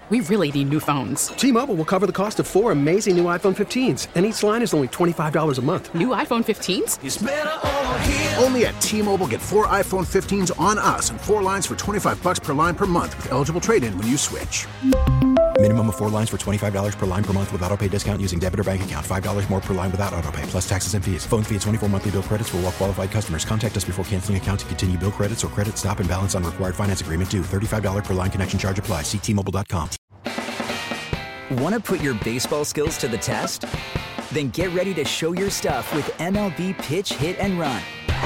We really need new phones. T-Mobile will cover the cost of 4 amazing new iPhone 15s, and each line is only $25 a month. New iPhone 15s? It's better over here. Only at T-Mobile, get 4 iPhone 15s on us and 4 lines for $25 per line per month with eligible trade-in when you switch. Minimum of 4 lines for $25 per line per month with autopay discount using debit or bank account. $5 more per line without autopay, plus taxes and fees. Phone fee at 24 monthly bill credits for well-qualified customers. Contact us before canceling account to continue bill credits or credit stop and balance on required finance agreement due. $35 per line connection charge applies. See T-Mobile.com. Want to put your baseball skills to the test? Then get ready to show your stuff with MLB Pitch, Hit, and Run.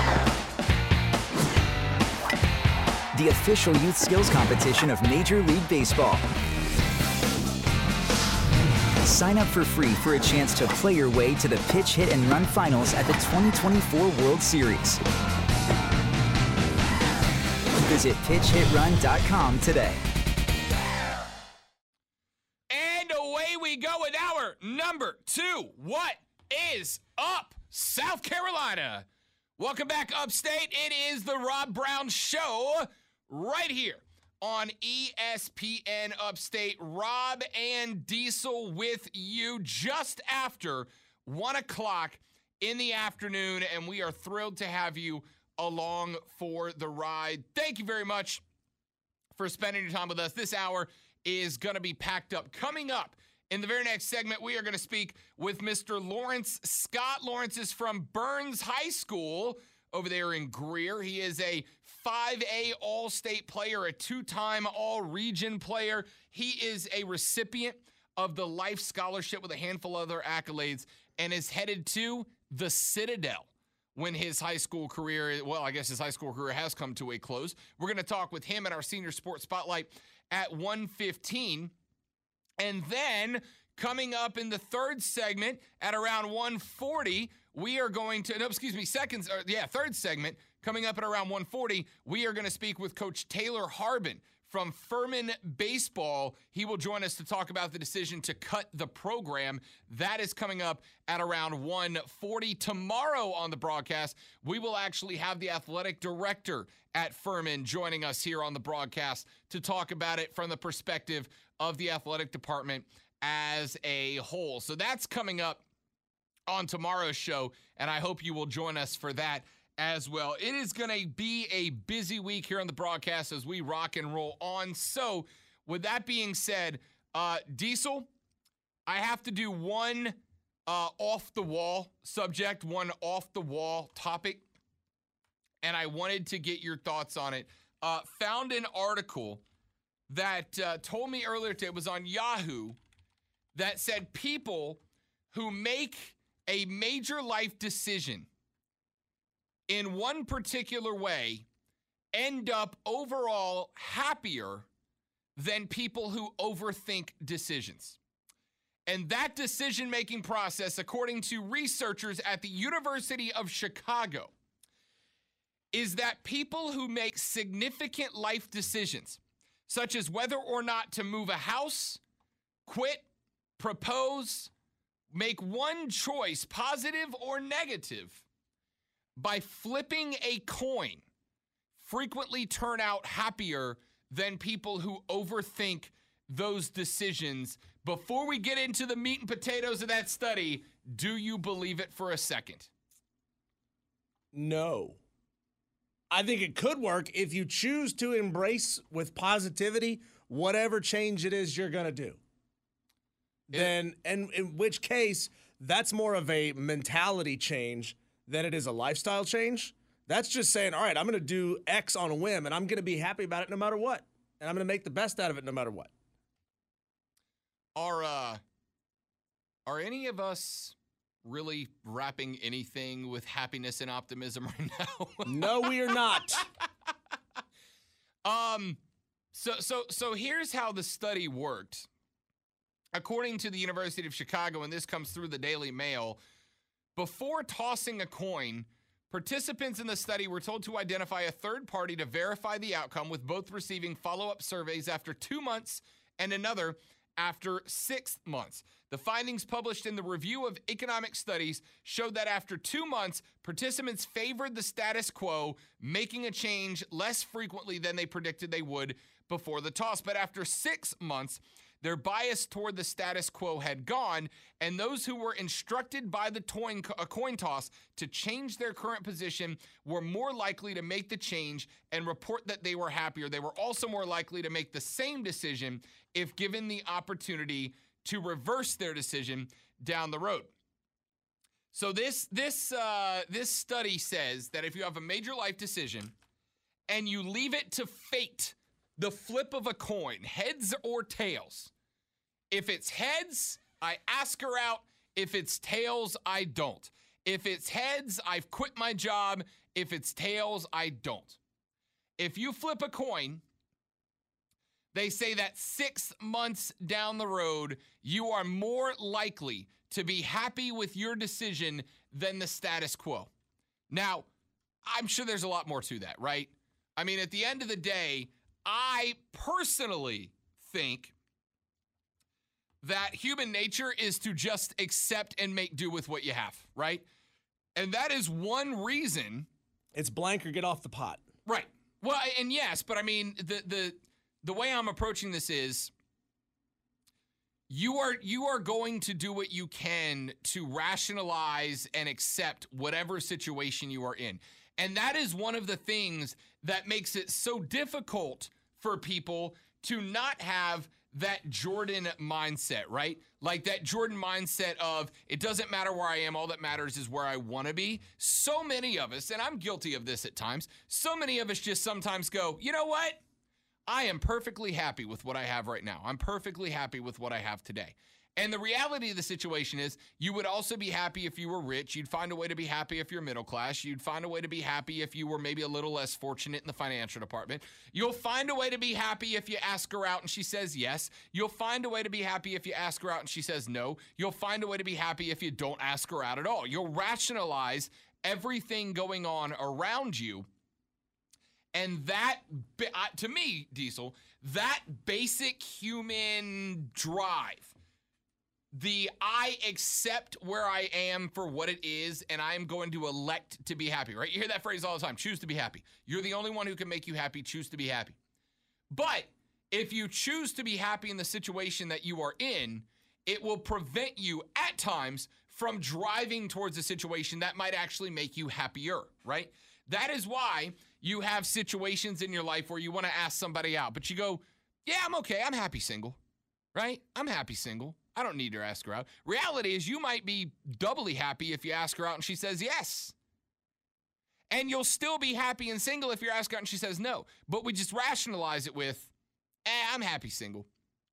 The official youth skills competition of Major League Baseball. Sign up for free for a chance to play your way to the Pitch, Hit, and Run finals at the 2024 World Series. Visit pitchhitrun.com today. And away we go with our number 2. What is up, South Carolina? Welcome back upstate. It is the Rob Brown Show right here on ESPN Upstate. Rob and Diesel with you just after 1 o'clock in the afternoon, and we are thrilled to have you along for the ride. Thank you very much for spending your time with us. This hour is going to be packed up. Coming up in the very next segment, we are going to speak with Mr. Lawrence Scott. Lawrence is from Burns High School over there in Greer. He is a 5A All-State player, a 2-time All-Region player. He is a recipient of the Life Scholarship with a handful of other accolades and is headed to the Citadel when his high school career, well, I guess his high school career has come to a close. We're going to talk with him at our Senior Sports Spotlight at 1:15. And then coming up in the third segment at around 1:40, we are going to, third segment, coming up at around 1:40, we are going to speak with Coach Taylor Harbin from Furman Baseball. He will join us to talk about the decision to cut the program. That is coming up at around 1:40. Tomorrow on the broadcast, we will actually have the athletic director at Furman joining us here on the broadcast to talk about it from the perspective of the athletic department as a whole. So that's coming up on tomorrow's show, and I hope you will join us for that as well. It is going to be a busy week here on the broadcast as we rock and roll on. So with that being said, Diesel, I have to do one off-the-wall subject, one off-the-wall topic, and I wanted to get your thoughts on it. Found an article that told me earlier today, it was on Yahoo, that said people who make a major life decision in one particular way end up overall happier than people who overthink decisions. And that decision-making process, according to researchers at the University of Chicago, is that people who make significant life decisions, such as whether or not to move a house, quit, propose, make one choice, positive or negative, by flipping a coin, frequently turn out happier than people who overthink those decisions. Before we get into the meat and potatoes of that study, do you believe it for a second? No. I think it could work if you choose to embrace with positivity whatever change it is you're going to do. Then, and in which case, that's more of a mentality change than it is a lifestyle change. That's just saying, all right, I'm going to do X on a whim, and I'm going to be happy about it no matter what. And I'm going to make the best out of it no matter what. Are any of us really wrapping anything with happiness and optimism right now? No, we are not. So here's how the study worked. According to the University of Chicago, and this comes through the Daily Mail, before tossing a coin, participants in the study were told to identify a third party to verify the outcome, with both receiving follow-up surveys after 2 months and another after 6 months. The findings published in the Review of Economic Studies showed that after 2 months, participants favored the status quo, making a change less frequently than they predicted they would before the toss. But after 6 months, their bias toward the status quo had gone, and those who were instructed by the coin toss to change their current position were more likely to make the change and report that they were happier. They were also more likely to make the same decision if given the opportunity to reverse their decision down the road. So this study says that if you have a major life decision and you leave it to fate, the flip of a coin, heads or tails. If it's heads, I ask her out. If it's tails, I don't. If it's heads, I've quit my job. If it's tails, I don't. If you flip a coin, they say that 6 months down the road, you are more likely to be happy with your decision than the status quo. Now, I'm sure there's a lot more to that, right? I mean, at the end of the day, I personally think that human nature is to just accept and make do with what you have, right? And that is one reason. It's blank or get off the pot. Right. Well, and yes, but I mean, the way I'm approaching this is you are going to do what you can to rationalize and accept whatever situation you are in. And that is one of the things that makes it so difficult for people to not have that Jordan mindset, right? Like that Jordan mindset of it doesn't matter where I am, all that matters is where I want to be. So many of us, and I'm guilty of this at times, so many of us just sometimes go, you know what? I am perfectly happy with what I have right now. I'm perfectly happy with what I have today. And the reality of the situation is you would also be happy if you were rich. You'd find a way to be happy if you're middle class. You'd find a way to be happy if you were maybe a little less fortunate in the financial department. You'll find a way to be happy if you ask her out and she says yes. You'll find a way to be happy if you ask her out and she says no. You'll find a way to be happy if you don't ask her out at all. You'll rationalize everything going on around you. And that, to me, Diesel, that basic human drive, the I accept where I am for what it is, and I am going to elect to be happy, right? You hear that phrase all the time, choose to be happy. You're the only one who can make you happy, choose to be happy. But if you choose to be happy in the situation that you are in, it will prevent you at times from driving towards a situation that might actually make you happier, right? That is why you have situations in your life where you want to ask somebody out, but you go, yeah, I'm okay. I'm happy single, right? I'm happy single. I don't need to ask her out. Reality is you might be doubly happy if you ask her out and she says yes. And you'll still be happy and single if you ask her out and she says no. But we just rationalize it with, I'm happy single.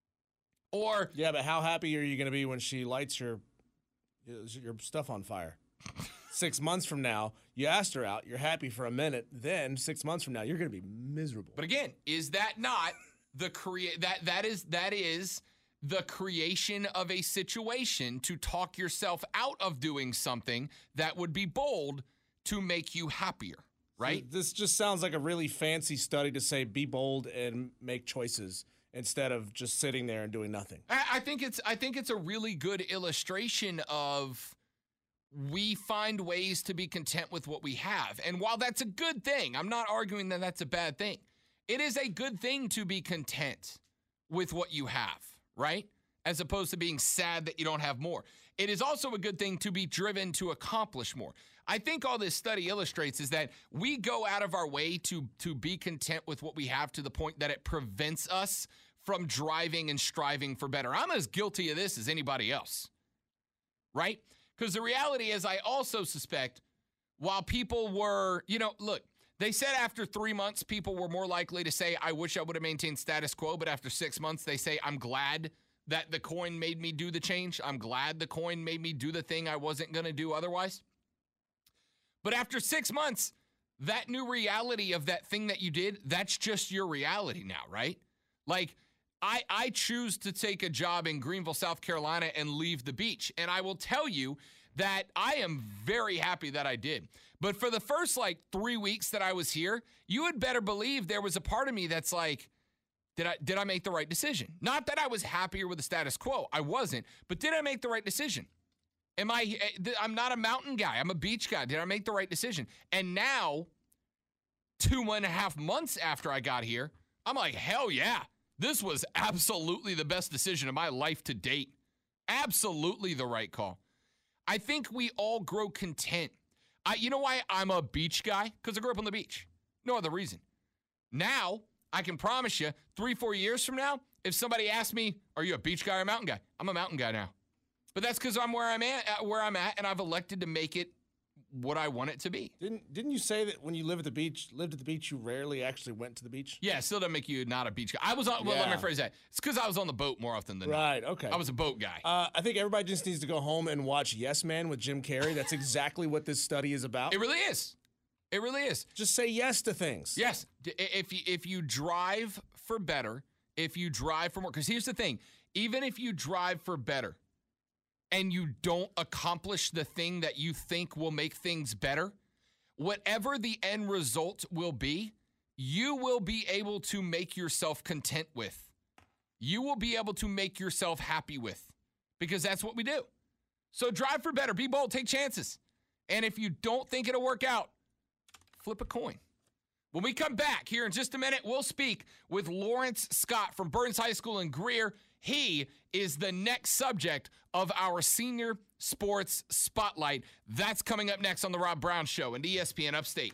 Or, yeah, but how happy are you going to be when she lights your stuff on fire? 6 months from now, you asked her out, you're happy for a minute, then 6 months from now, you're going to be miserable. But again, is that not the that is the creation of a situation to talk yourself out of doing something that would be bold to make you happier, right? So this just sounds like a really fancy study to say be bold and make choices instead of just sitting there and doing nothing. I think it's a really good illustration of we find ways to be content with what we have. And while that's a good thing, I'm not arguing that that's a bad thing. It is a good thing to be content with what you have, right? As opposed to being sad that you don't have more. It is also a good thing to be driven to accomplish more. I think all this study illustrates is that we go out of our way to be content with what we have to the point that it prevents us from driving and striving for better. I'm as guilty of this as anybody else, right? Because the reality is I also suspect while people were, look, they said after 3 months, people were more likely to say, I wish I would have maintained status quo. But after 6 months, they say, I'm glad that the coin made me do the change. I'm glad the coin made me do the thing I wasn't going to do otherwise. But after 6 months, that new reality of that thing that you did, that's just your reality now, right? Like, I choose to take a job in Greenville, South Carolina and leave the beach. And I will tell you that I am very happy that I did. But for the first 3 weeks that I was here, you had better believe there was a part of me that's like, did I make the right decision? Not that I was happier with the status quo. I wasn't. But did I make the right decision? I'm not a mountain guy. I'm a beach guy. Did I make the right decision? And now, 2.5 months after I got here, I'm like, hell yeah. This was absolutely the best decision of my life to date. Absolutely the right call. I think we all grow content. You know why I'm a beach guy? Because I grew up on the beach. No other reason. Now, I can promise you, 3-4 years from now, if somebody asks me, are you a beach guy or a mountain guy? I'm a mountain guy now. But that's because I'm where I'm at, and I've elected to make it what I want it to be. Didn't you say that when you lived at the beach, you rarely actually went to the beach? Yeah, it still doesn't make you not a beach guy. I was on, well, let me rephrase that. It's because I was on the boat more often than not. Right, okay. I was a boat guy. I think everybody just needs to go home and watch Yes Man with Jim Carrey. That's exactly what this study is about. It really is. It really is. Just say yes to things. Yes. If you drive for better, if you drive for more, because here's the thing, even if you drive for better and you don't accomplish the thing that you think will make things better, whatever the end result will be, you will be able to make yourself content with. You will be able to make yourself happy with, because that's what we do. So drive for better, be bold, take chances. And if you don't think it'll work out, flip a coin. When we come back here in just a minute, we'll speak with Lawrence Scott from Burns High School in Greer. He is the next subject of our Senior Sports Spotlight. That's coming up next on The Rob Brown Show and ESPN Upstate.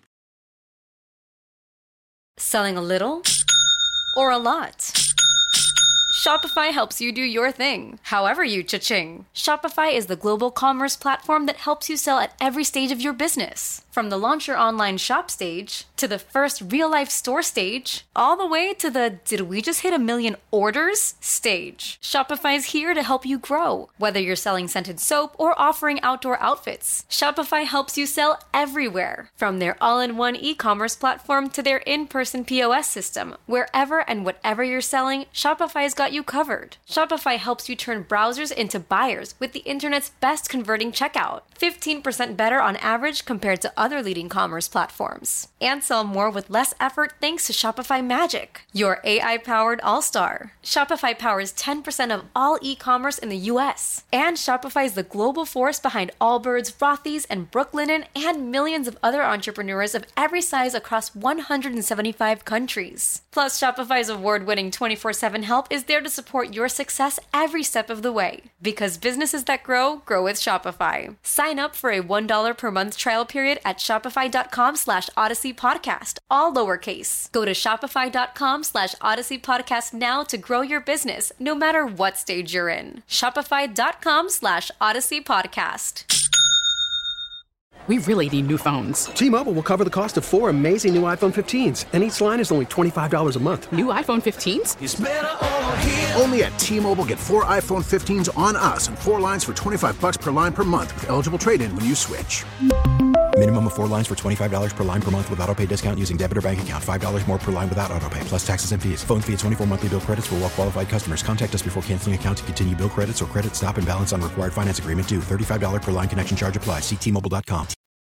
Selling a little or a lot? Shopify helps you do your thing, however you cha-ching. Shopify is the global commerce platform that helps you sell at every stage of your business. From the launch your online shop stage, to the first real-life store stage, all the way to the did we just hit 1 million orders stage. Shopify's here to help you grow. Whether you're selling scented soap or offering outdoor outfits, Shopify helps you sell everywhere. From their all-in-one e-commerce platform to their in-person POS system, wherever and whatever you're selling, Shopify's got you covered. Shopify helps you turn browsers into buyers with the internet's best converting checkout. 15% better on average compared to other leading commerce platforms. And sell more with less effort thanks to Shopify Magic, your AI-powered all-star. Shopify powers 10% of all e-commerce in the US. And Shopify is the global force behind Allbirds, Rothy's, and Brooklinen, and millions of other entrepreneurs of every size across 175 countries. Plus, Shopify's award-winning 24/7 help is there to support your success every step of the way. Because businesses that grow, grow with Shopify. Sign up for a $1 per month trial period at shopify.com/Odyssey Podcast, all lowercase. Go to shopify.com/Odyssey Podcast now to grow your business, no matter what stage you're in. Shopify.com/Odyssey Podcast. We really need new phones. T-Mobile will cover the cost of 4 amazing new iPhone 15s, and each line is only $25 a month. New iPhone 15s? It's better over here. Only at T-Mobile, get 4 iPhone 15s on us and 4 lines for $25 per line per month with eligible trade-in when you switch. Minimum of 4 lines for $25 per line per month with autopay discount using debit or bank account. $5 more per line without autopay, plus taxes and fees. Phone fee at 24 monthly bill credits for well-qualified customers. Contact us before canceling account to continue bill credits or credit stop and balance on required finance agreement due. $35 per line connection charge applies. See T-Mobile.com.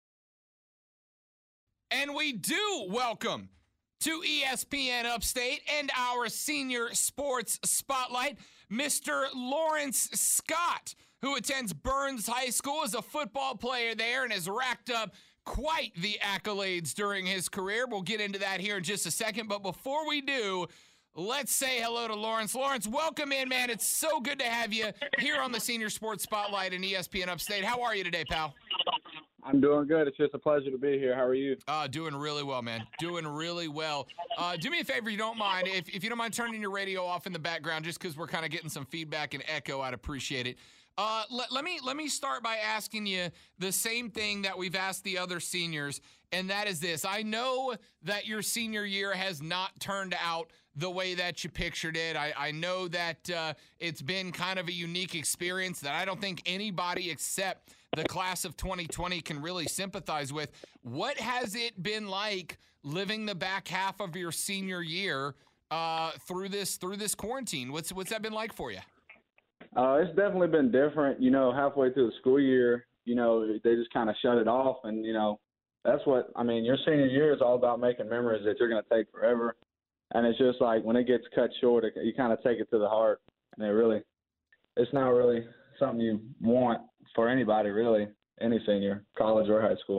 And we do welcome to ESPN Upstate and our Senior Sports Spotlight, Mr. Lawrence Scott, who attends Burns High School, is a football player there and has racked up quite the accolades during his career. We'll get into that here in just a second. But before we do, let's say hello to Lawrence. Lawrence, welcome in, man. It's so good to have you here on the Senior Sports Spotlight and ESPN Upstate. How are you today, pal? I'm doing good. It's just a pleasure to be here. How are you? Doing really well, man. Doing really well. Do me a favor, if you don't mind. If you don't mind turning your radio off in the background, just because we're kind of getting some feedback and echo, I'd appreciate it. Let me start by asking you the same thing that we've asked the other seniors, and that is this. I know that your senior year has not turned out the way that you pictured it. I know that it's been kind of a unique experience that I don't think anybody except the class of 2020 can really sympathize with. What has it been like living the back half of your senior year through this quarantine? What's that been like for you? It's definitely been different. You know, halfway through the school year, you know, they just kind of shut it off. And, you know, that's what, I mean, your senior year is all about making memories that you're going to take forever. And it's just like when it gets cut short, you kind of take it to the heart. And it's not really something you want for anybody, really, any senior, college or high school.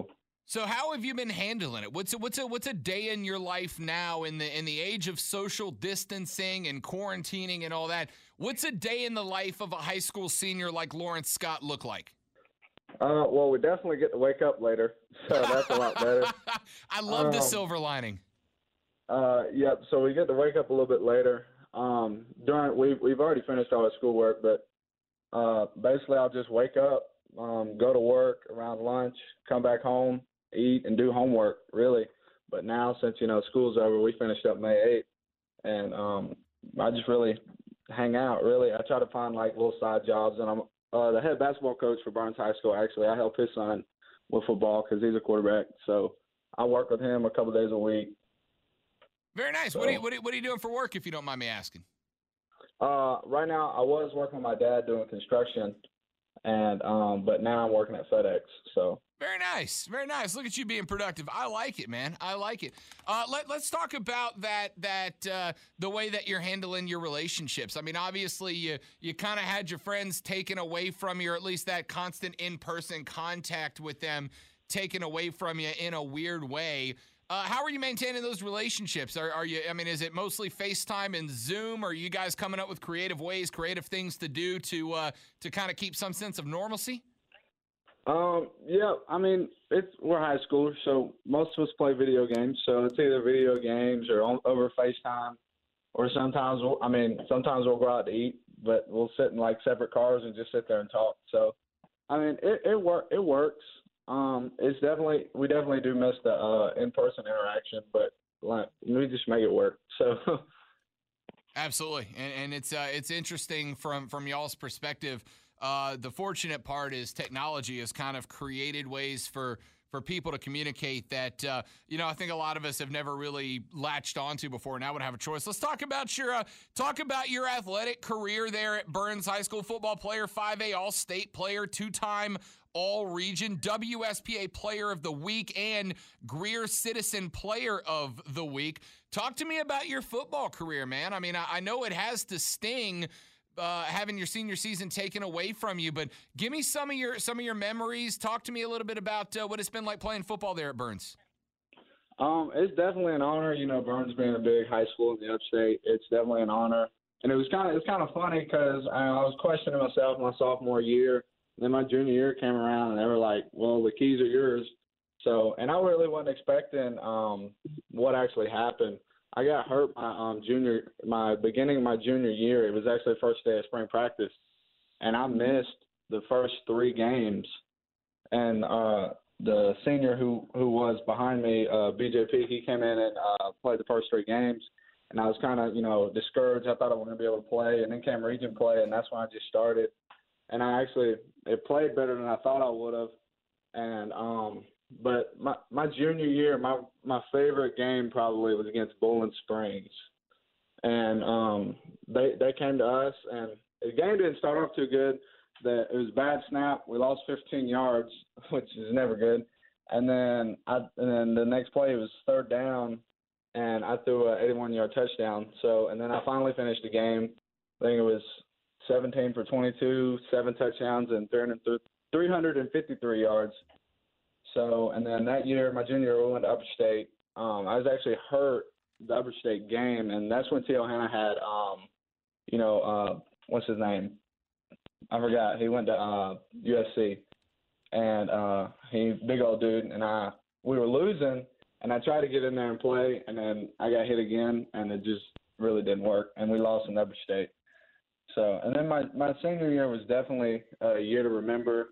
So how have you been handling it? What's a day in your life now in the age of social distancing and quarantining and all that? What's a day in the life of a high school senior like Lawrence Scott look like? Well, we definitely get to wake up later, so that's a lot better. I love the silver lining. Yep. So we get to wake up a little bit later. We've already finished all our schoolwork, but basically I'll just wake up, go to work around lunch, come back home, eat, and do homework, really. But now, since, school's over, we finished up May 8th, and I just really hang out, really. I try to find, little side jobs, and I'm the head basketball coach for Burns High School, actually. I help his son with football because he's a quarterback, so I work with him a couple days a week. Very nice. So, what are you doing for work, if you don't mind me asking? Right now, I was working with my dad doing construction, and but now I'm working at FedEx, so. Very nice. Very nice. Look at you being productive. I like it, man. I like it. Let's talk about that the way that you're handling your relationships. I mean, obviously, you kind of had your friends taken away from you, or at least that constant in-person contact with them taken away from you in a weird way. How are you maintaining those relationships? Are you? I mean, is it mostly FaceTime and Zoom? Or are you guys coming up with creative ways, creative things to do to kind of keep some sense of normalcy? Yeah, I mean, we're high schoolers, so most of us play video games. So it's either video games or over FaceTime, or sometimes we'll go out to eat, but we'll sit in separate cars and just sit there and talk. So, I mean, it works. We definitely do miss the in-person interaction, but we just make it work. So. Absolutely, and it's interesting from y'all's perspective. The fortunate part is technology has kind of created ways for people to communicate that, I think a lot of us have never really latched onto before. Now would have a choice. Let's talk about your athletic career there at Burns High School. Football player, 5A All-State player, 2-time All-Region, WSPA Player of the Week, and Greer Citizen Player of the Week. Talk to me about your football career, man. I mean, I know it has to sting having your senior season taken away from you, but give me some of your memories. Talk to me a little bit about what it's been like playing football there at Burns. It's definitely an honor. Burns being a big high school in the upstate, it's definitely an honor. And it's kind of funny because I was questioning myself my sophomore year. And then my junior year came around, and they were like, "Well, the keys are yours." So, and I really wasn't expecting what actually happened. I got hurt my beginning of my junior year. It was actually the first day of spring practice, and I missed the first 3 games. And the senior who was behind me, BJP, he came in and played the first 3 games, and I was kind of discouraged. I thought I wasn't going to be able to play, and then came region play, and that's when I just started. And it played better than I thought I would have. And but my junior year, my favorite game probably was against Bowling Springs, and they came to us, and the game didn't start off too good. It was a bad snap. We lost 15 yards, which is never good. And then the next play was 3rd down, and I threw an 81-yard touchdown. So, and then I finally finished the game. I think it was 17 for 22, 7 touchdowns, and 353 yards. So, and then that year, my junior year, we went to Upper State. I was actually hurt the Upper State game, and that's when T.O. Hanna had, what's his name? I forgot. He went to USC, and he big old dude, and we were losing, and I tried to get in there and play, and then I got hit again, and it just really didn't work, and we lost in Upper State. So, and then my senior year was definitely a year to remember.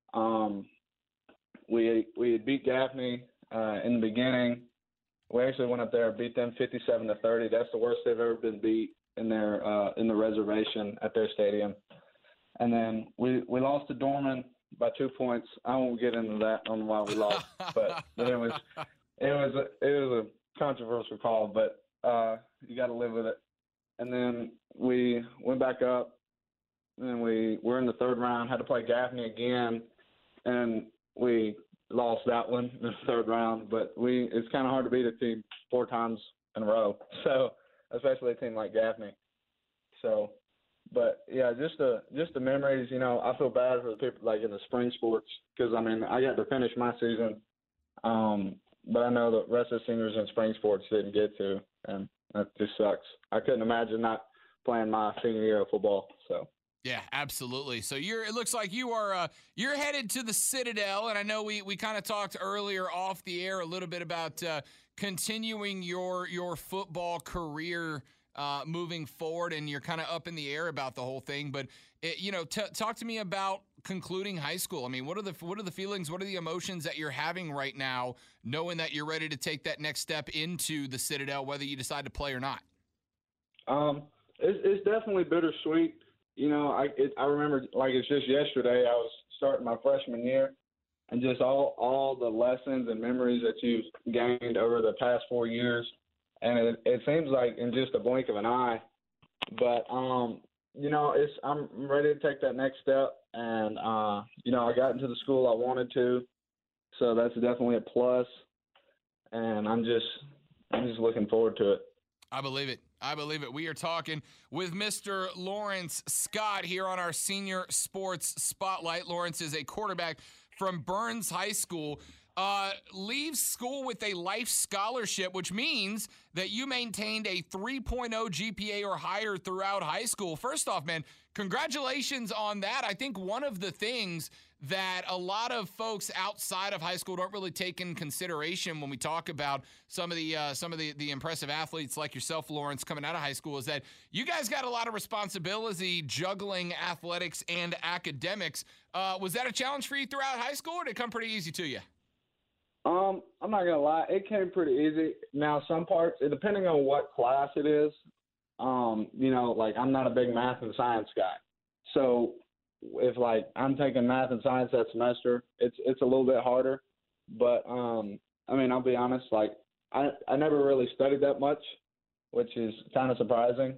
We had beat Gaffney in the beginning. We actually went up there and beat them 57-30. That's the worst they've ever been beat in the reservation at their stadium. And then we lost to Dorman by 2 points. I won't get into that on why we lost, but it was a controversial call, but you got to live with it. And then we went back up, and we were in the 3rd round. Had to play Gaffney again, and we lost that one in the 3rd round. But it's kind of hard to beat a team 4 times in a row, so especially a team like Gaffney. So, but yeah, just the memories. I feel bad for the people in the spring sports because I got to finish my season. But I know the rest of the seniors in spring sports didn't get to, and that just sucks. I couldn't imagine not playing my senior year of football. So. Yeah, absolutely. So it looks like you are you're headed to the Citadel, and I know we kind of talked earlier off the air a little bit about continuing your football career moving forward, and you're kind of up in the air about the whole thing. But talk to me about concluding high school. I mean, what are the feelings? What are the emotions that you're having right now, knowing that you're ready to take that next step into the Citadel, whether you decide to play or not? It's definitely bittersweet. I remember like it's just yesterday. I was starting my freshman year, and just all the lessons and memories that you've gained over the past 4 years, and it seems like in just a blink of an eye. But I'm ready to take that next step, and I got into the school I wanted to, so that's definitely a plus, and I'm just looking forward to it. I believe it. We are talking with Mr. Lawrence Scott here on our Senior Sports Spotlight. Lawrence is a quarterback from Burns High School. Leaves school with a life scholarship, which means that you maintained a 3.0 GPA or higher throughout high school. First off, man, congratulations on that. I think one of the things that a lot of folks outside of high school don't really take in consideration when we talk about some of the impressive athletes like yourself, Lawrence, coming out of high school, is that you guys got a lot of responsibility juggling athletics and academics. Was that a challenge for you throughout high school, or did it come pretty easy to you? I'm not gonna lie, it came pretty easy. Now, some parts, depending on what class it is, like I'm not a big math and science guy, so if like I'm taking math and science that semester, it's a little bit harder. But I'll be honest, like I never really studied that much, which is kind of surprising.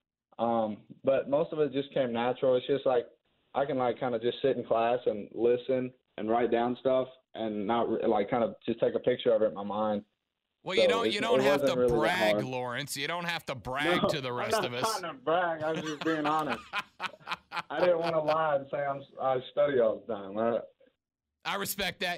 But most of it just came natural. It's just like I can like kind of just sit in class and listen and write down stuff, and not like kind of just take a picture of it in my mind. Well, you don't have to really brag, Lawrence. You don't have to brag to the rest of us. I'm not trying to brag. I was just being honest. I didn't want to lie and say I study all the time. I respect that.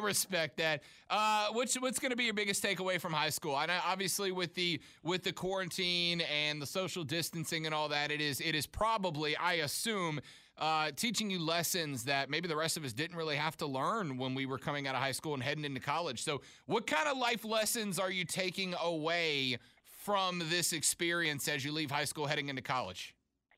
What's going to be your biggest takeaway from high school? I know, obviously, with the quarantine and the social distancing and all that, it is probably, I assume, teaching you lessons that maybe the rest of us didn't really have to learn when we were coming out of high school and heading into college. So what kind of life lessons are you taking away from this experience as you leave high school heading into college?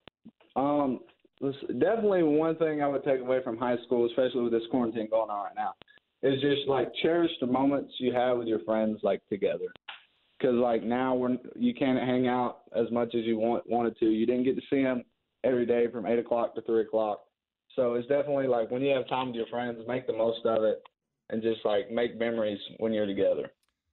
Definitely one thing I would take away from high school, especially with this quarantine going on right now, is just like cherish the moments you have with your friends like together. Because like now you can't hang out as much as you wanted to. You didn't get to see them every day from 8 o'clock to 3 o'clock. So it's definitely like when you have time with your friends, make the most of it and just like make memories when you're together.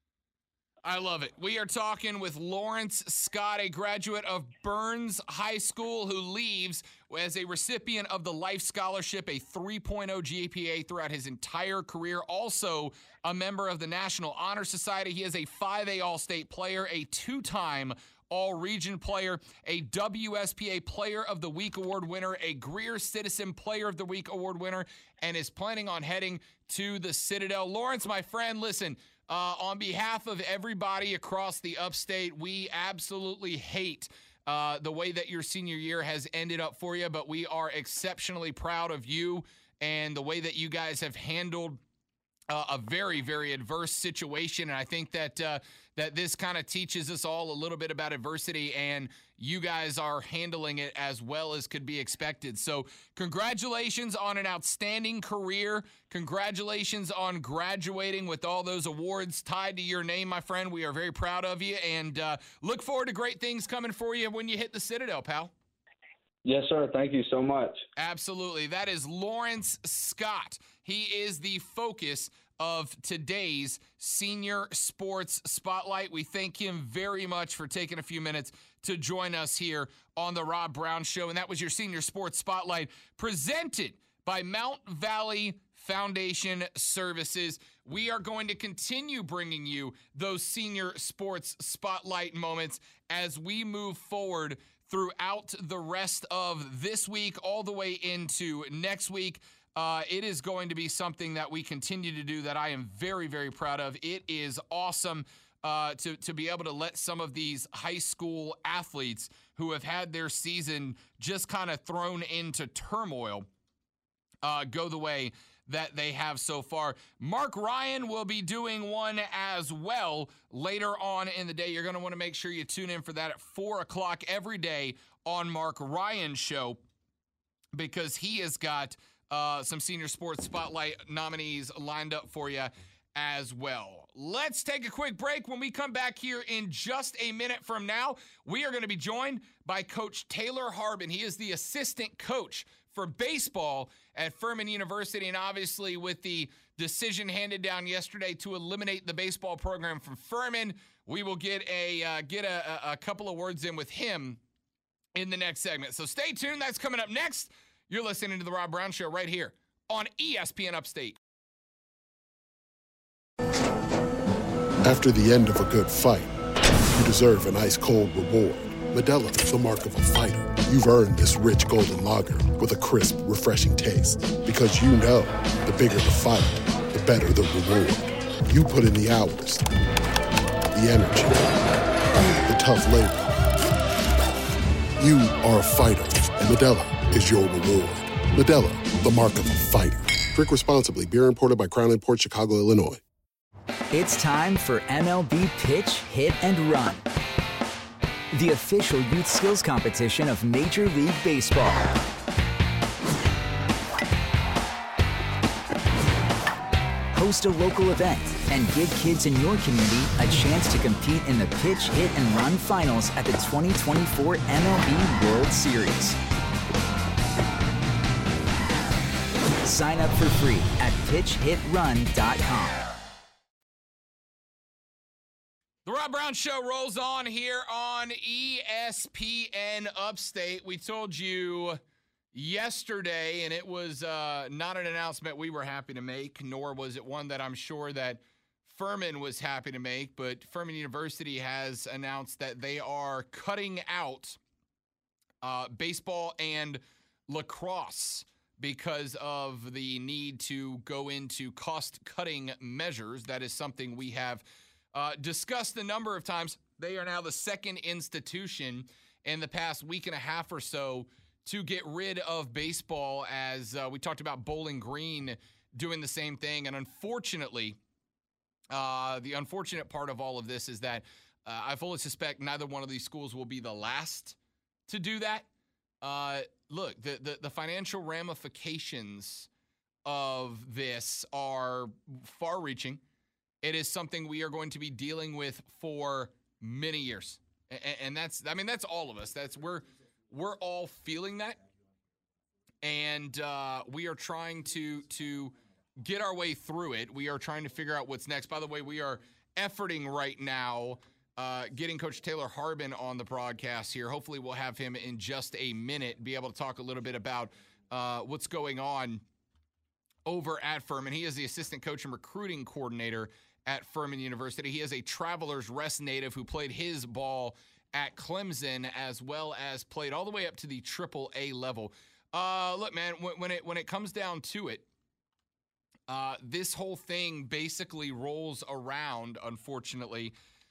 I love it. We are talking with Lawrence Scott, a graduate of Burns High School who leaves as a recipient of the Life Scholarship, a 3.0 GPA throughout his entire career. Also a member of the National Honor Society. He is a 5A All-State player, a two-time All-Region player, a WSPA Player of the Week Award winner, a Greer Citizen Player of the Week Award winner, and is planning on heading to the Citadel. Lawrence, my friend, listen, on behalf of everybody across the upstate, we absolutely hate the way that your senior year has ended up for you, but we are exceptionally proud of you and the way that you guys have handled a very, very adverse situation. And I think that that this kind of teaches us all a little bit about adversity, and you guys are handling it as well as could be expected. So congratulations on an outstanding career. Congratulations on graduating with all those awards tied to your name, my friend. We are very proud of you, and look forward to great things coming for you when you hit the Citadel, pal. Yes, sir. Thank you so much. Absolutely. That is Lawrence Scott. He is the focus of today's Senior Sports Spotlight. We thank him very much for taking a few minutes to join us here on the Rob Brown Show. And that was your Senior Sports Spotlight presented by Mount Valley Foundation Services. We are going to continue bringing you those Senior Sports Spotlight moments as we move forward throughout the rest of this week, all the way into next week. It is going to be something that we continue to do that I am very, very proud of. It is awesome to be able to let some of these high school athletes who have had their season just kind of thrown into turmoil go the way that they have so far. Mark Ryan will be doing one as well later on in the day. You're going to want to make sure you tune in for that at 4 o'clock every day on Mark Ryan's show, because he has got some Senior Sports Spotlight nominees lined up for you as well. Let's take a quick break. When we come back here in just a minute from now, we are going to be joined by Coach Taylor Harbin. He is the assistant coach for baseball at Furman University, and obviously with the decision handed down yesterday to eliminate the baseball program from Furman, we will get a couple of words in with him in the next segment. So stay tuned. That's coming up next. You're listening to The Rob Brown Show right here on ESPN Upstate. After the end of a good fight, you deserve an ice-cold reward. Modelo, the mark of a fighter. You've earned this rich golden lager with a crisp, refreshing taste. Because you know, the bigger the fight, the better the reward. You put in the hours, the energy, the tough labor. You are a fighter, and Modelo is your reward. Modelo, the mark of a fighter. Drink responsibly. Beer imported by Crown Imports, Chicago, Illinois. It's time for MLB Pitch, Hit, and Run, the official youth skills competition of Major League Baseball. Host a local event and give kids in your community a chance to compete in the Pitch, Hit, and Run finals at the 2024 MLB World Series. Sign up for free at pitchhitrun.com. The Rob Brown Show rolls on here on ESPN Upstate. We told you yesterday, and it was not an announcement we were happy to make, nor was it one that I'm sure that Furman was happy to make, but Furman University has announced that they are cutting out baseball and lacrosse because of the need to go into cost-cutting measures. That is something we have discussed a number of times. They are now the second institution in the past week and a half or so to get rid of baseball, as we talked about Bowling Green doing the same thing. And unfortunately, the unfortunate part of all of this is that I fully suspect neither one of these schools will be the last to do that. Look, the financial ramifications of this are far-reaching. It is something we are going to be dealing with for many years. And that's all of us. We're all feeling that. And we are trying to get our way through it. We are trying to figure out what's next. By the way, we are efforting right now, getting Coach Taylor Harbin on the broadcast here. Hopefully we'll have him in just a minute, be able to talk a little bit about what's going on over at Furman. He is the assistant coach and recruiting coordinator at Furman University. He is a Travelers Rest native who played his ball at Clemson, as well as played all the way up to the AAA level. Look, man, when it comes down to it, this whole thing basically rolls around, unfortunately.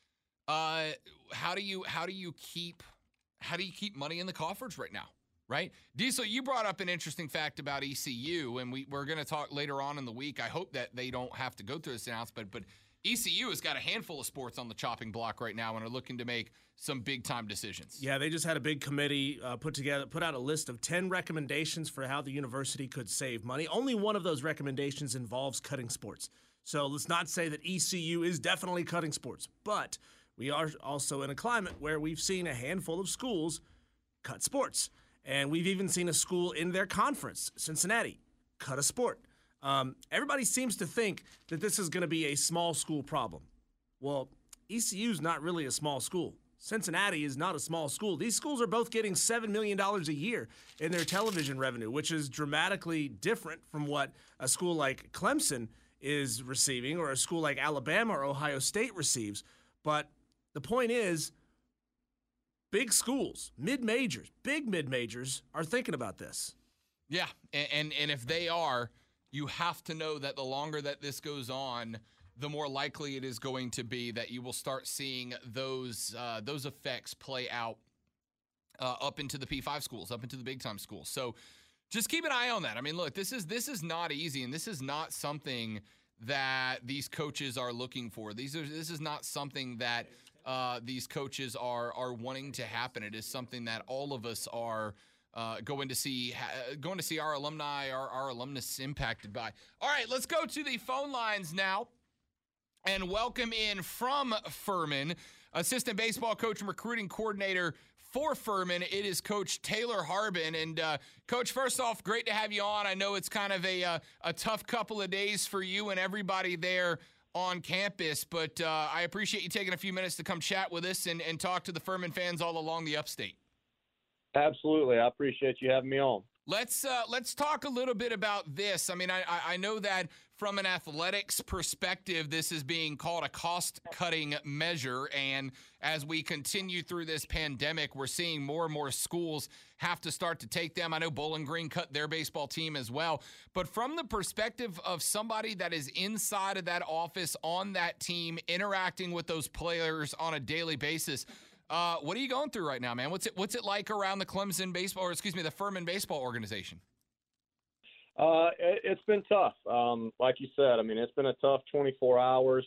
How do you keep money in the coffers right now? Right? Diesel, you brought up an interesting fact about ECU, and we're going to talk later on in the week. I hope that they don't have to go through this announcement, but ECU has got a handful of sports on the chopping block right now and are looking to make some big-time decisions. Yeah, they just had a big committee put out a list of 10 recommendations for how the university could save money. Only one of those recommendations involves cutting sports. So let's not say that ECU is definitely cutting sports, but we are also in a climate where we've seen a handful of schools cut sports. And we've even seen a school in their conference, Cincinnati, cut a sport. Everybody seems to think that this is going to be a small school problem. Well, ECU is not really a small school. Cincinnati is not a small school. These schools are both getting $7 million a year in their television revenue, which is dramatically different from what a school like Clemson is receiving or a school like Alabama or Ohio State receives. But the point is, big schools, mid-majors, big mid-majors are thinking about this. Yeah, and if they are, you have to know that the longer that this goes on, the more likely it is going to be that you will start seeing those effects play out up into the P5 schools, up into the big-time schools. So just keep an eye on that. I mean, look, this is not easy, and this is not something that these coaches are looking for. This is not something that these coaches are wanting to happen. It is something that all of us are going to see our alumni, our alumnus impacted by. All right, let's go to the phone lines now and welcome in from Furman, assistant baseball coach and recruiting coordinator for Furman. It is Coach Taylor Harbin. And Coach, first off, great to have you on. I know it's kind of a tough couple of days for you and everybody there on campus, but I appreciate you taking a few minutes to come chat with us and talk to the Furman fans all along the upstate. Absolutely. I appreciate you having me on. Let's talk a little bit about this. I mean, I know that from an athletics perspective, this is being called a cost-cutting measure, and as we continue through this pandemic, we're seeing more and more schools have to start to take them. I know Bowling Green cut their baseball team as well, but from the perspective of somebody that is inside of that office, on that team, interacting with those players on a daily basis, what are you going through right now, man? What's it like around the the Furman baseball organization? It's been tough. Like you said, I mean, it's been a tough 24 hours.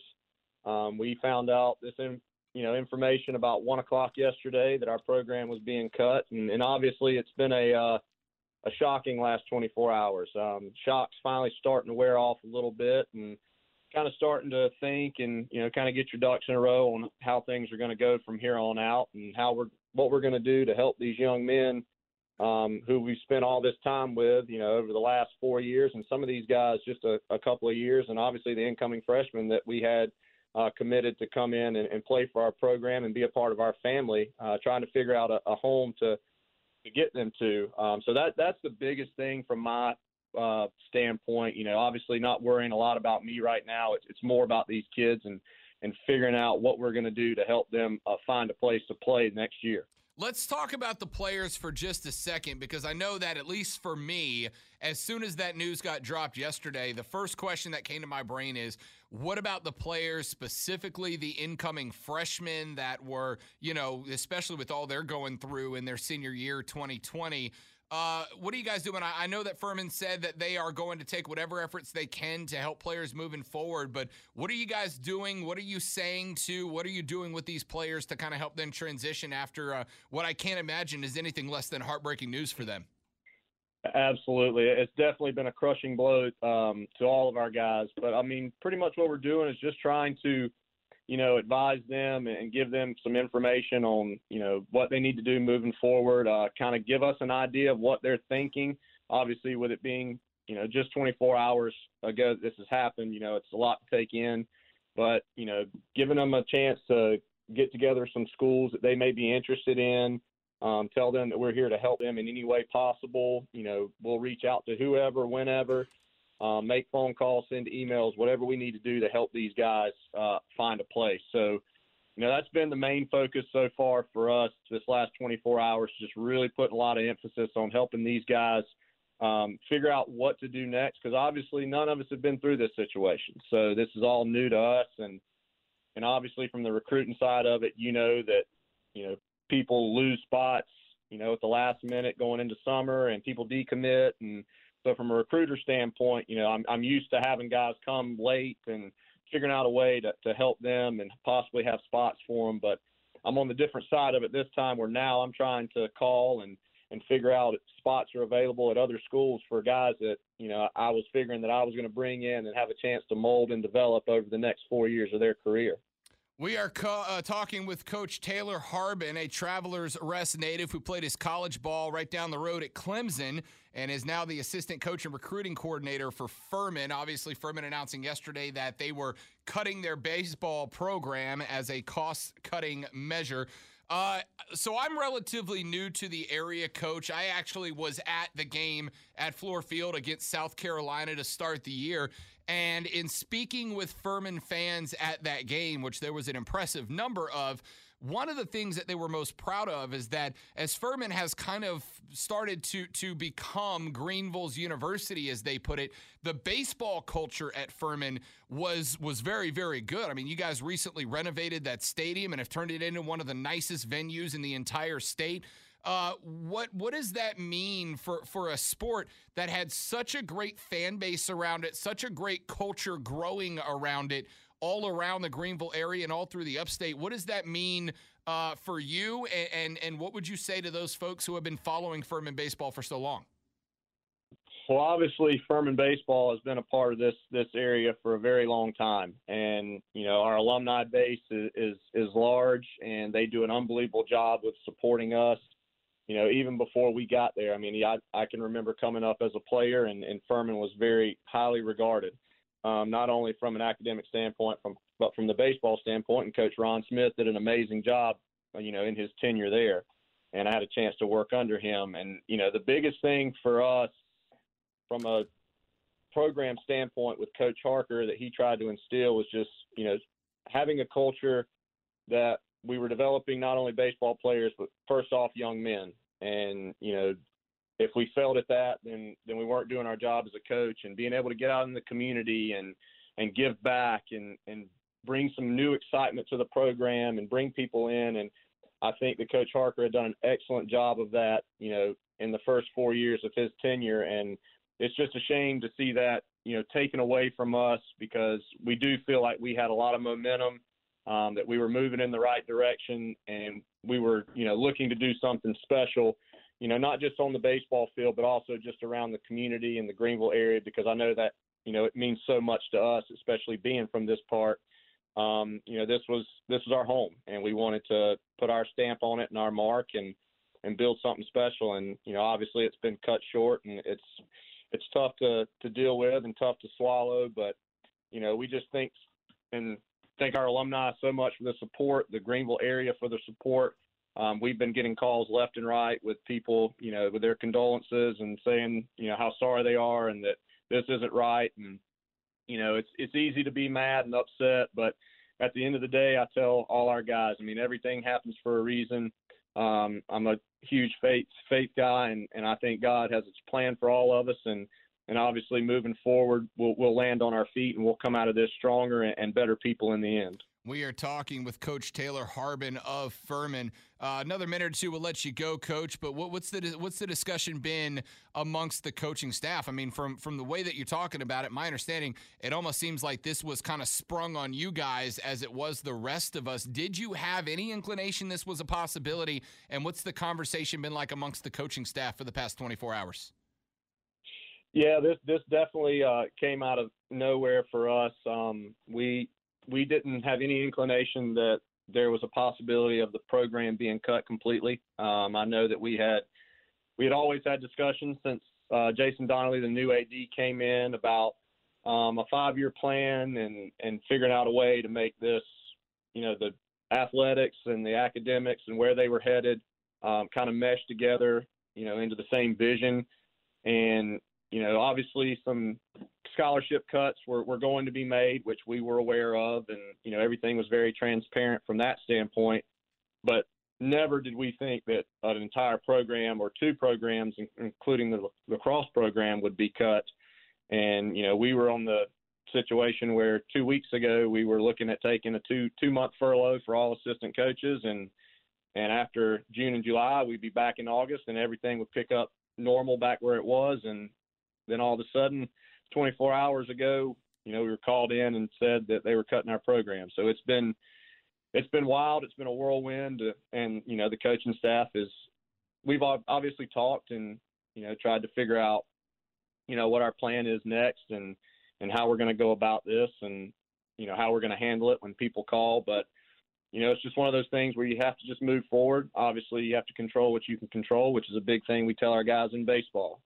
We found out this, information about 1:00 yesterday that our program was being cut, and obviously it's been a shocking last 24 hours. Shock's finally starting to wear off a little bit, and kind of starting to think and, kind of get your ducks in a row on how things are going to go from here on out and what we're going to do to help these young men who we've spent all this time with, over the last 4 years, and some of these guys just a couple of years, and obviously the incoming freshmen that we had committed to come in and play for our program and be a part of our family, trying to figure out a home to get them to. So that's the biggest thing from my standpoint. Obviously not worrying a lot about me right now. It's more about these kids and figuring out what we're going to do to help them find a place to play next year. Let's talk about the players for just a second, because I know that, at least for me, as soon as that news got dropped yesterday, the first question that came to my brain is, what about the players, specifically the incoming freshmen that were, especially with all they're going through in their senior year 2020? What are you guys doing? I know that Furman said that they are going to take whatever efforts they can to help players moving forward, but what are you guys doing? What are you what are you doing with these players to kind of help them transition after what I can't imagine is anything less than heartbreaking news for them? Absolutely. It's definitely been a crushing blow to all of our guys. But, I mean, pretty much what we're doing is just trying to, advise them and give them some information on, what they need to do moving forward, kind of give us an idea of what they're thinking. Obviously, with it being, just 24 hours ago this has happened, it's a lot to take in. But, giving them a chance to get together some schools that they may be interested in, tell them that we're here to help them in any way possible. We'll reach out to whoever, whenever. Make phone calls, send emails, whatever we need to do to help these guys find a place. So, that's been the main focus so far for us this last 24 hours, just really putting a lot of emphasis on helping these guys figure out what to do next, because obviously none of us have been through this situation. So this is all new to us, and obviously from the recruiting side of it, that, people lose spots, at the last minute going into summer, and people decommit. And so from a recruiter standpoint, I'm used to having guys come late and figuring out a way to help them and possibly have spots for them. But I'm on the different side of it this time, where now I'm trying to call and figure out if spots are available at other schools for guys that, I was figuring that I was going to bring in and have a chance to mold and develop over the next 4 years of their career. We are talking with Coach Taylor Harbin, a Travelers Rest native who played his college ball right down the road at Clemson and is now the assistant coach and recruiting coordinator for Furman. Obviously, Furman announcing yesterday that they were cutting their baseball program as a cost-cutting measure. So I'm relatively new to the area, Coach. I actually was at the game at Fluor Field against South Carolina to start the year. And in speaking with Furman fans at that game, which there was an impressive number of, one of the things that they were most proud of is that as Furman has kind of started to become Greenville's university, as they put it, the baseball culture at Furman was very, very good. I mean, you guys recently renovated that stadium and have turned it into one of the nicest venues in the entire state. What does that mean for a sport that had such a great fan base around it, such a great culture growing around it, all around the Greenville area and all through the upstate? What does that mean for you, and what would you say to those folks who have been following Furman baseball for so long? Well, obviously, Furman baseball has been a part of this area for a very long time, and our alumni base is large, and they do an unbelievable job with supporting us. Even before we got there, I mean, I can remember coming up as a player, and Furman was very highly regarded, not only from an academic standpoint, but from the baseball standpoint. And Coach Ron Smith did an amazing job, in his tenure there, and I had a chance to work under him. And the biggest thing for us, from a program standpoint with Coach Harker, that he tried to instill was just, having a culture that we were developing not only baseball players, but first off, young men. And, if we failed at that, then we weren't doing our job as a coach. And being able to get out in the community and give back and bring some new excitement to the program and bring people in. And I think that Coach Harker had done an excellent job of that, in the first 4 years of his tenure. And it's just a shame to see that, taken away from us, because we do feel like we had a lot of momentum, that we were moving in the right direction, and we were, looking to do something special, not just on the baseball field, but also just around the community and the Greenville area, because I know that, it means so much to us, especially being from this part. This was our home, and we wanted to put our stamp on it and our mark and build something special. And, obviously it's been cut short, and it's tough to deal with and tough to swallow, but, we just think our alumni so much for the support, the Greenville area for the support. We've been getting calls left and right with people, with their condolences and saying, how sorry they are and that this isn't right. And, it's easy to be mad and upset, but at the end of the day, I tell all our guys, I mean, everything happens for a reason. I'm a huge faith guy, and I think God has its plan for all of us. And obviously moving forward, we'll land on our feet, and we'll come out of this stronger and better people in the end. We are talking with Coach Taylor Harbin of Furman. Another minute or two, we'll let you go, Coach. But what's the discussion been amongst the coaching staff? I mean, from the way that you're talking about it, my understanding, it almost seems like this was kind of sprung on you guys as it was the rest of us. Did you have any inclination this was a possibility? And what's the conversation been like amongst the coaching staff for the past 24 hours? Yeah, this definitely came out of nowhere for us. We didn't have any inclination that there was a possibility of the program being cut completely. I know that we had always had discussions since Jason Donnelly, the new AD, came in about a 5-year plan and figuring out a way to make this, the athletics and the academics and where they were headed kind of mesh together, into the same vision. And, obviously some scholarship cuts were going to be made, which we were aware of, and everything was very transparent from that standpoint. But never did we think that an entire program or two programs, including the lacrosse program, would be cut. And we were on the situation where 2 weeks ago we were looking at taking a two-month furlough for all assistant coaches, and after June and July we'd be back in August, and everything would pick up normal back where it was. And then all of a sudden, 24 hours ago, we were called in and said that they were cutting our program. So it's been wild. It's been a whirlwind, and the coaching staff we've obviously talked and tried to figure out what our plan is next and how we're going to go about this and how we're going to handle it when people call. But it's just one of those things where you have to just move forward. Obviously, you have to control what you can control, which is a big thing we tell our guys in baseball.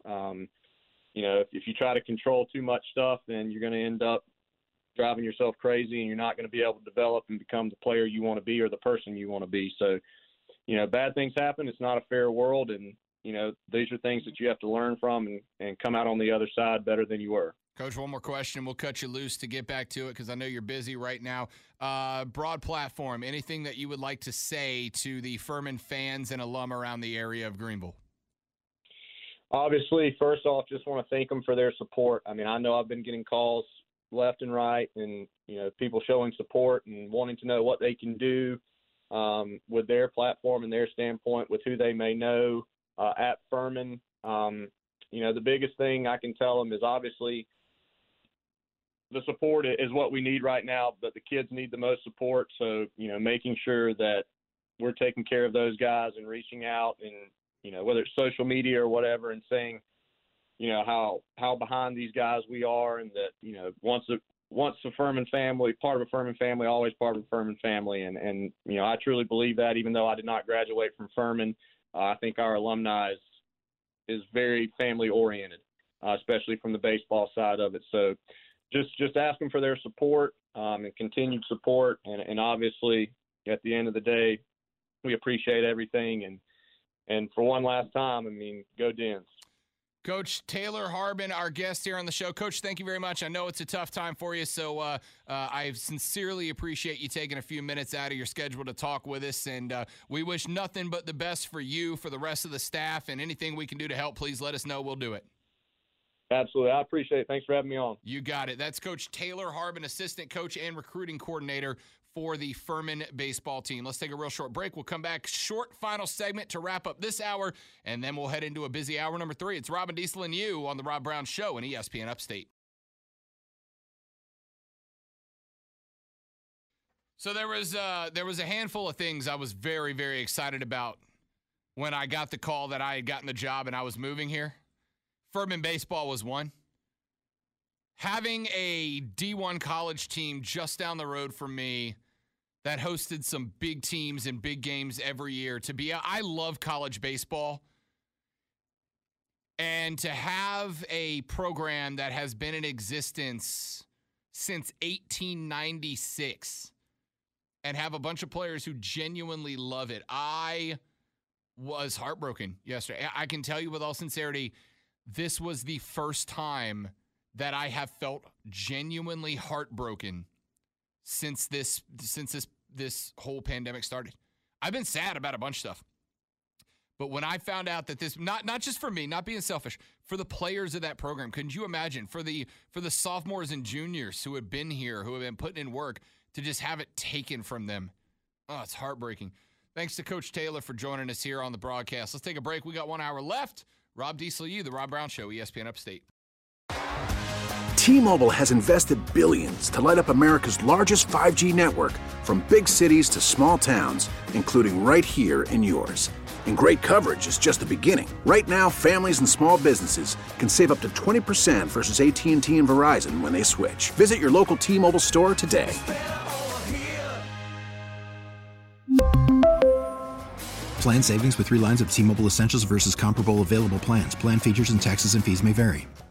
If you try to control too much stuff, then you're going to end up driving yourself crazy, and you're not going to be able to develop and become the player you want to be or the person you want to be. So, bad things happen. It's not a fair world, and these are things that you have to learn from and come out on the other side better than you were. Coach, one more question. We'll cut you loose to get back to it because I know you're busy right now. Broad platform, anything that you would like to say to the Furman fans and alum around the area of Greenville? Obviously, first off, just want to thank them for their support. I mean, I know I've been getting calls left and right and, people showing support and wanting to know what they can do with their platform and their standpoint with who they may know at Furman. The biggest thing I can tell them is obviously the support is what we need right now, but the kids need the most support. So, making sure that we're taking care of those guys and reaching out and, whether it's social media or whatever, and saying, how behind these guys we are, and that, once a Furman family, part of a Furman family, always part of a Furman family. And I truly believe that, even though I did not graduate from Furman, I think our alumni is very family oriented, especially from the baseball side of it. So just ask them for their support and continued support. And obviously at the end of the day, we appreciate everything. And for one last time, go Dens. Coach Taylor Harbin, our guest here on the show. Coach, thank you very much. I know it's a tough time for you, so I sincerely appreciate you taking a few minutes out of your schedule to talk with us, and we wish nothing but the best for you, for the rest of the staff, and anything we can do to help, please let us know. We'll do it. Absolutely. I appreciate it. Thanks for having me on. You got it. That's Coach Taylor Harbin, assistant coach and recruiting coordinator for the Furman baseball team. Let's take a real short break. We'll come back, short final segment to wrap up this hour, and then we'll head into a busy hour number 3. It's Robin Diesel and you on the Rob Brown Show on ESPN Upstate. So there was a handful of things I was very, very excited about when I got the call that I had gotten the job and I was moving here. Furman baseball was one. Having a D1 college team just down the road from me that hosted some big teams and big games every year I love college baseball. And to have a program that has been in existence since 1896 and have a bunch of players who genuinely love it, I was heartbroken yesterday. I can tell you with all sincerity, this was the first time that I have felt genuinely heartbroken since this whole pandemic started. I've been sad about a bunch of stuff. But when I found out that this, not just for me, not being selfish, for the players of that program, couldn't you imagine, for the sophomores and juniors who have been here, who have been putting in work, to just have it taken from them? Oh, it's heartbreaking. Thanks to Coach Taylor for joining us here on the broadcast. Let's take a break. We got 1 hour left. Rob Diesel, the Rob Brown Show, ESPN Upstate. T-Mobile has invested billions to light up America's largest 5G network, from big cities to small towns, including right here in yours. And great coverage is just the beginning. Right now, families and small businesses can save up to 20% versus AT&T and Verizon when they switch. Visit your local T-Mobile store today. Plan savings with 3 lines of T-Mobile Essentials versus comparable available plans. Plan features and taxes and fees may vary.